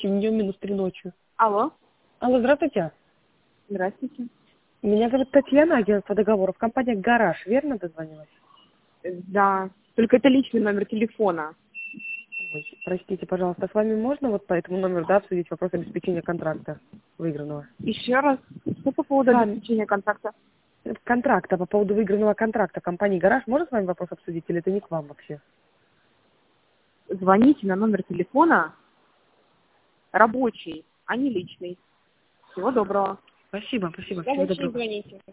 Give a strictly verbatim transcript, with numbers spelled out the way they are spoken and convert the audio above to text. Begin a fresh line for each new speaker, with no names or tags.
Днем минус три ночью.
Алло.
Алло, здравствуйте.
Здравствуйте.
Меня зовут Татьяна, агентство договоров. Компания «Гараж». Верно дозвонилась?
Да. Только это личный номер телефона.
Ой, простите, пожалуйста, с вами можно вот по этому номеру, да, обсудить вопрос обеспечения контракта выигранного?
Еще раз. Что по поводу
С вами-
обеспечения контакта?
Контракта, по поводу выигранного контракта компании «Гараж». Можно с вами вопрос обсудить или это не к вам вообще?
Звоните на номер телефона рабочий, а не личный. Всего доброго.
Спасибо, спасибо. Всего
Рабочий
доброго.
звоните.